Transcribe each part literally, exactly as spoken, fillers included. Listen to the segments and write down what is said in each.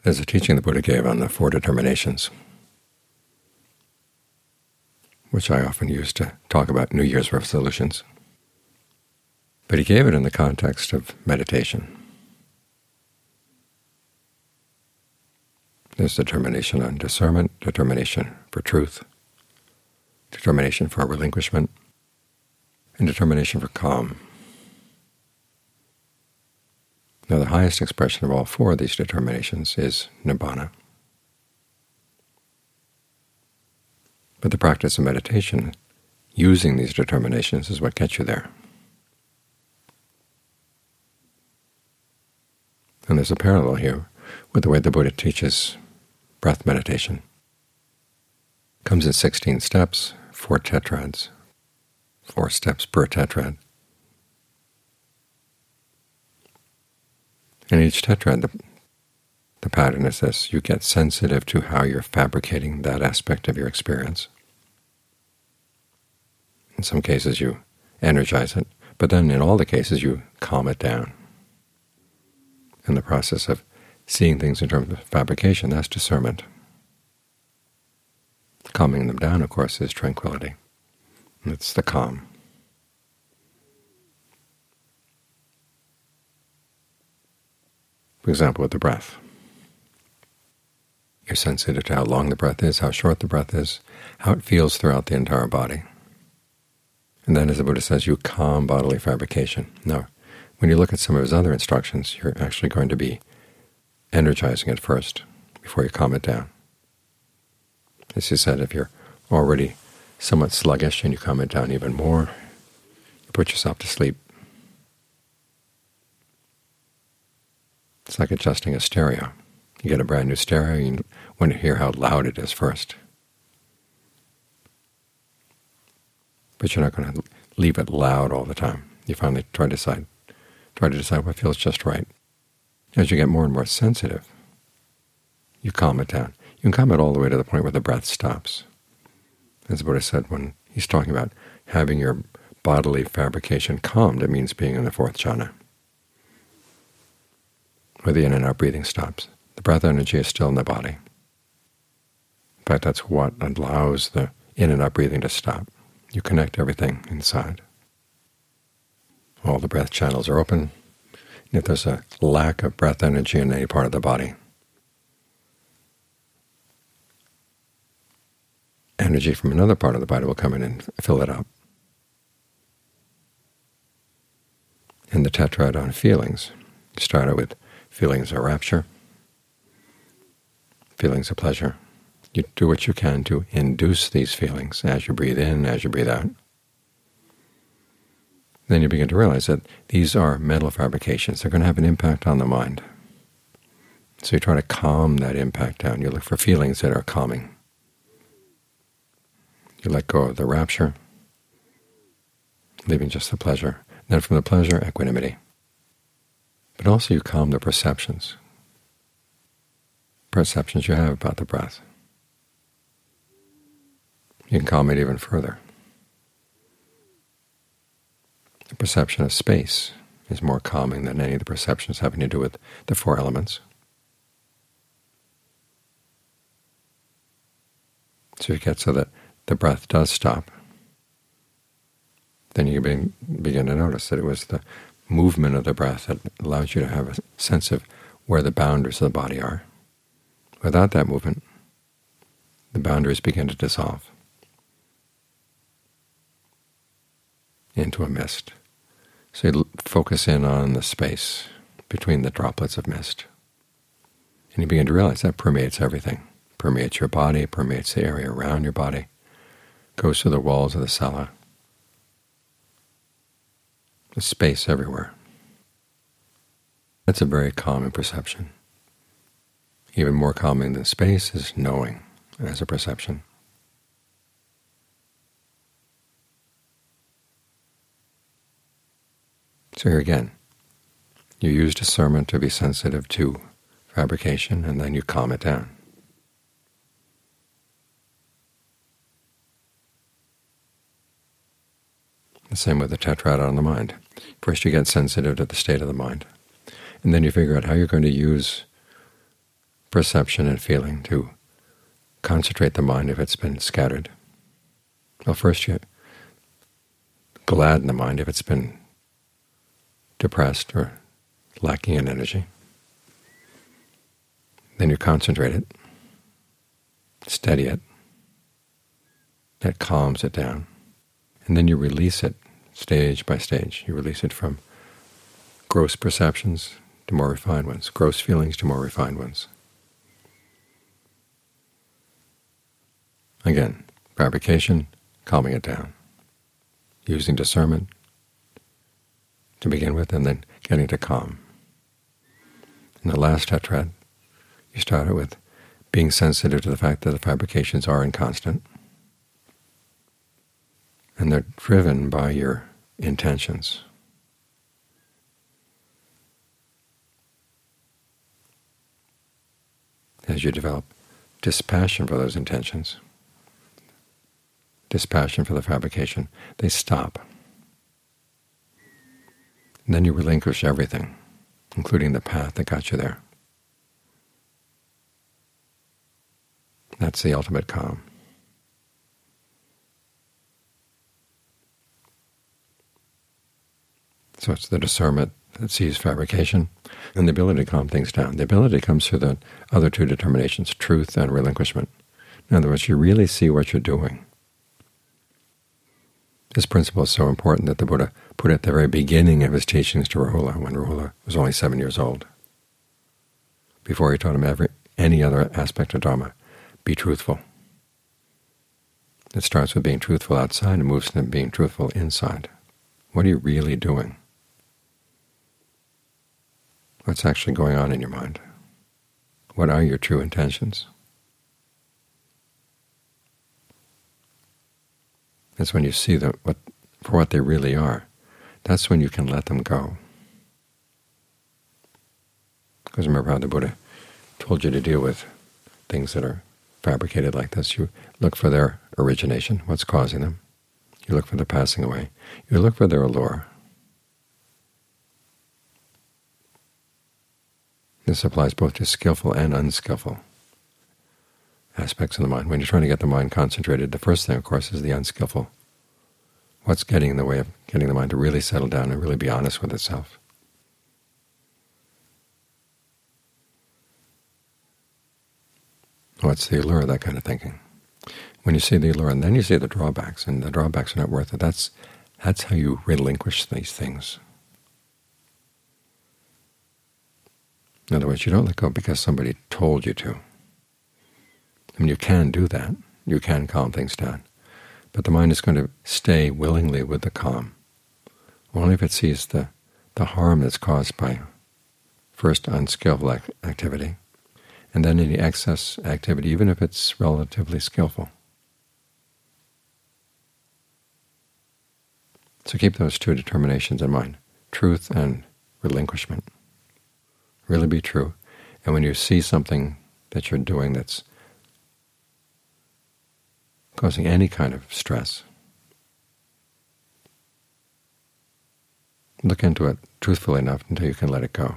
There's a teaching the Buddha gave on the Four Determinations, which I often use to talk about New Year's resolutions. But he gave it in the context of meditation. There's determination on discernment, determination for truth, determination for relinquishment, and determination for calm. Now, the highest expression of all four of these determinations is nibbana. But the practice of meditation, using these determinations, is what gets you there. And there's a parallel here with the way the Buddha teaches breath meditation. It comes in sixteen steps, four tetrads, four steps per tetrad. In each tetrad, the, the pattern is this: you get sensitive to how you're fabricating that aspect of your experience. In some cases you energize it, but then in all the cases you calm it down. In the process of seeing things in terms of fabrication, that's discernment. Calming them down, of course, is tranquility. It's the calm. For example, with the breath. You're sensitive to how long the breath is, how short the breath is, how it feels throughout the entire body. And then, as the Buddha says, you calm bodily fabrication. Now, when you look at some of his other instructions, you're actually going to be energizing it first before you calm it down. As he said, if you're already somewhat sluggish and you calm it down even more, you put yourself to sleep. It's like adjusting a stereo. You get a brand new stereo, you want to hear how loud it is first. But you're not going to leave it loud all the time. You finally try to decide, try to decide what feels just right. As you get more and more sensitive, you calm it down. You can calm it all the way to the point where the breath stops. As the Buddha said when he's talking about having your bodily fabrication calmed, it means being in the fourth jhana, where the in and out breathing stops. The breath energy is still in the body. In fact, that's what allows the in and out breathing to stop. You connect everything inside. All the breath channels are open. If there's a lack of breath energy in any part of the body, energy from another part of the body will come in and fill it up. In the tetrad on feelings, you start out with feelings of rapture, feelings of pleasure. You do what you can to induce these feelings as you breathe in, as you breathe out. Then you begin to realize that these are mental fabrications. They're going to have an impact on the mind. So you try to calm that impact down. You look for feelings that are calming. You let go of the rapture, leaving just the pleasure. Then from the pleasure, equanimity. But also you calm the perceptions, perceptions you have about the breath. You can calm it even further. The perception of space is more calming than any of the perceptions having to do with the four elements. So you get so that the breath does stop. Then you begin, begin to notice that it was the movement of the breath that allows you to have a sense of where the boundaries of the body are. Without that movement, the boundaries begin to dissolve into a mist. So you focus in on the space between the droplets of mist. And you begin to realize that permeates everything. Permeates your body, permeates the area around your body, goes through the walls of the cella. There's space everywhere. That's a very calming perception. Even more calming than space is knowing as a perception. So here again, you use discernment to be sensitive to fabrication, and then you calm it down. The same with the tetrad on the mind. First you get sensitive to the state of the mind, and then you figure out how you're going to use perception and feeling to concentrate the mind if it's been scattered. Well, first you gladden the mind if it's been depressed or lacking in energy. Then you concentrate it, steady it, that calms it down, and then you release it stage by stage. You release it from gross perceptions to more refined ones, gross feelings to more refined ones. Again, fabrication, calming it down, using discernment to begin with, and then getting to calm. In the last tetrad, you start it with being sensitive to the fact that the fabrications are inconstant, and they're driven by your intentions. As you develop dispassion for those intentions, dispassion for the fabrication, they stop. And then you relinquish everything, including the path that got you there. That's the ultimate calm. So it's the discernment that sees fabrication and the ability to calm things down. The ability comes through the other two determinations, truth and relinquishment. In other words, you really see what you're doing. This principle is so important that the Buddha put it at the very beginning of his teachings to Rahula, when Rahula was only seven years old. Before he taught him every, any other aspect of Dharma, be truthful. It starts with being truthful outside and moves to being truthful inside. What are you really doing? What's actually going on in your mind? What are your true intentions? That's when you see them what, for what they really are. That's when you can let them go. Because remember how the Buddha told you to deal with things that are fabricated like this. You look for their origination, what's causing them. You look for their passing away. You look for their allure. This applies both to skillful and unskillful aspects of the mind. When you're trying to get the mind concentrated, the first thing, of course, is the unskillful. What's getting in the way of getting the mind to really settle down and really be honest with itself? What's the allure of that kind of thinking? When you see the allure, and then you see the drawbacks, and the drawbacks are not worth it, that's, that's how you relinquish these things. In other words, you don't let go because somebody told you to. I mean, you can do that. You can calm things down. But the mind is going to stay willingly with the calm, only if it sees the, the harm that's caused by first unskillful ac activity, and then any excess activity, even if it's relatively skillful. So keep those two determinations in mind, truth and relinquishment. Really be true. And when you see something that you're doing that's causing any kind of stress, look into it truthfully enough until you can let it go.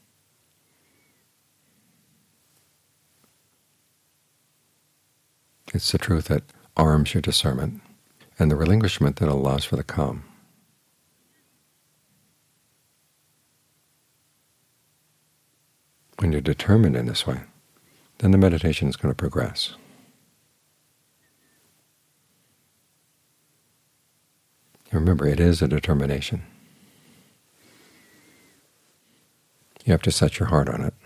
It's the truth that arms your discernment, and the relinquishment that allows for the calm. When you're determined in this way, then the meditation is going to progress. Remember, it is a determination. You have to set your heart on it.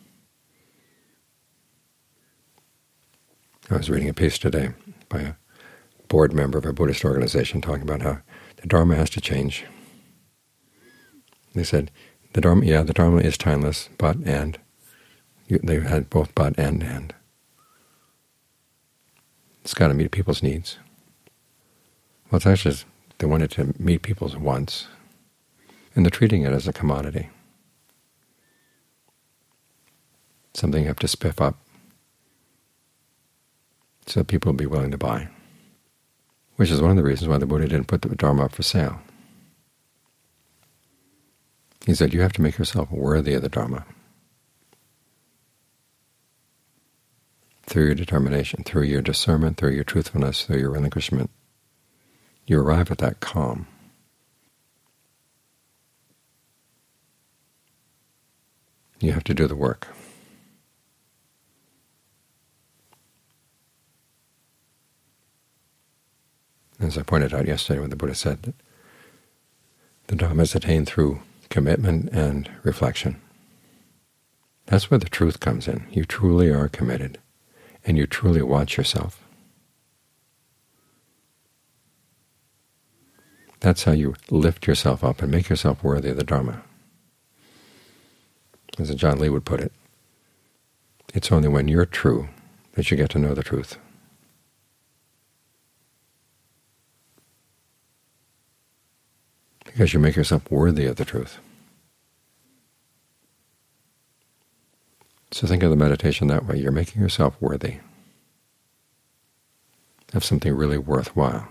I was reading a piece today by a board member of a Buddhist organization talking about how the Dharma has to change. They said, the Dharma, yeah, the Dharma is timeless, but and. You, they had both but and and. It's got to meet people's needs. Well, it's actually, they wanted to meet people's wants, and they're treating it as a commodity, something you have to spiff up so that people will be willing to buy, which is one of the reasons why the Buddha didn't put the Dharma up for sale. He said, you have to make yourself worthy of the Dharma. through your determination, through your discernment, through your truthfulness, through your relinquishment, you arrive at that calm. You have to do the work. As I pointed out yesterday when the Buddha said that the Dhamma is attained through commitment and reflection. That's where the truth comes in. You truly are committed, and you truly watch yourself. That's how you lift yourself up and make yourself worthy of the Dharma. As John Lee would put it, it's only when you're true that you get to know the truth. Because you make yourself worthy of the truth. So think of the meditation that way. You're making yourself worthy of something really worthwhile.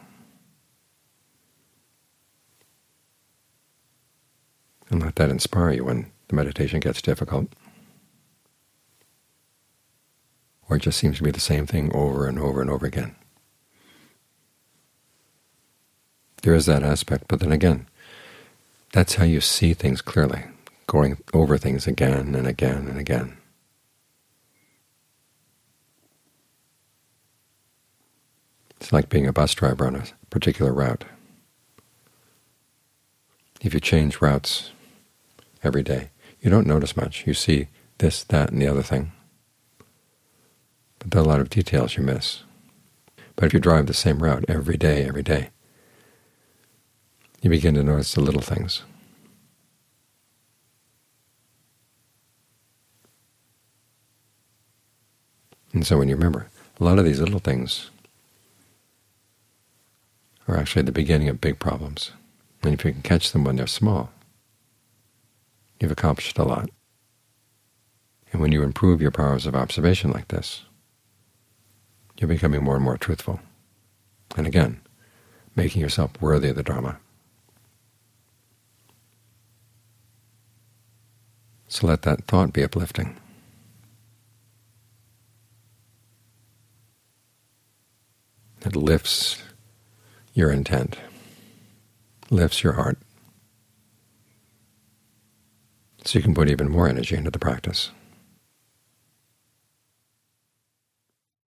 And let that inspire you when the meditation gets difficult, or it just seems to be the same thing over and over and over again. There is that aspect, but then again, that's how you see things clearly, going over things again and again and again. It's like being a bus driver on a particular route. If you change routes every day, you don't notice much. You see this, that, and the other thing. But there are a lot of details you miss. But if you drive the same route every day, every day, you begin to notice the little things. And so when you remember, a lot of these little things are actually the beginning of big problems. And if you can catch them when they're small, you've accomplished a lot. And when you improve your powers of observation like this, you're becoming more and more truthful. And again, making yourself worthy of the Dharma. So let that thought be uplifting. It lifts your intent, lifts your heart, so you can put even more energy into the practice.